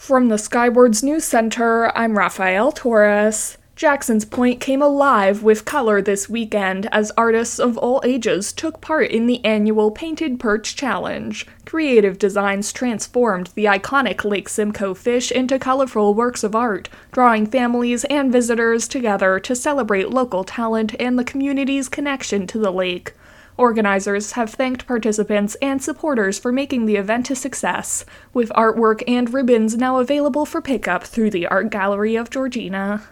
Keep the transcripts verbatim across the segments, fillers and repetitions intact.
From the Skywards News Center, I'm Rafael Torres. Jackson's Point came alive with color this weekend as artists of all ages took part in the annual Painted Perch Challenge. Creative designs transformed the iconic Lake Simcoe fish into colorful works of art, drawing families and visitors together to celebrate local talent and the community's connection to the lake. Organizers have thanked participants and supporters for making the event a success, with artwork and ribbons now available for pickup through the Art Gallery of Georgina.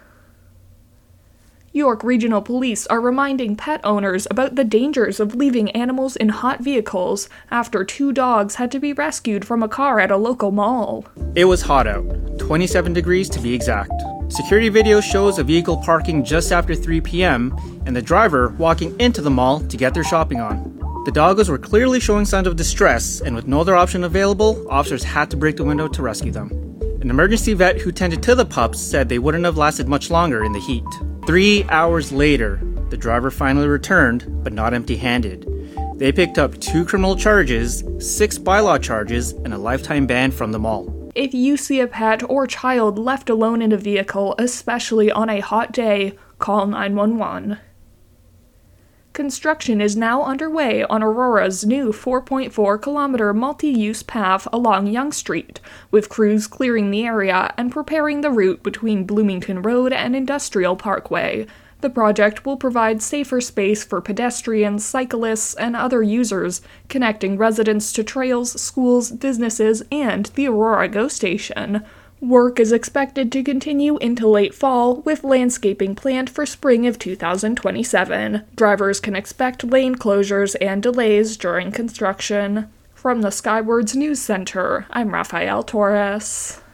York Regional Police are reminding pet owners about the dangers of leaving animals in hot vehicles after two dogs had to be rescued from a car at a local mall. It was hot out, twenty-seven degrees to be exact. Security video shows a vehicle parking just after three p.m. and the driver walking into the mall to get their shopping on. The doggos were clearly showing signs of distress, and with no other option available, officers had to break the window to rescue them. An emergency vet who tended to the pups said they wouldn't have lasted much longer in the heat. Three hours later, the driver finally returned, but not empty-handed. They picked up two criminal charges, six bylaw charges, and a lifetime ban from the mall. If you see a pet or child left alone in a vehicle, especially on a hot day, call nine one one. Construction is now underway on Aurora's new four point four kilometer multi-use path along Yonge Street, with crews clearing the area and preparing the route between Bloomington Road and Industrial Parkway. The project will provide safer space for pedestrians, cyclists, and other users, connecting residents to trails, schools, businesses, and the Aurora GO Station. Work is expected to continue into late fall, with landscaping planned for spring of two thousand twenty-seven. Drivers can expect lane closures and delays during construction. From the Skywards News Center, I'm Rafael Torres.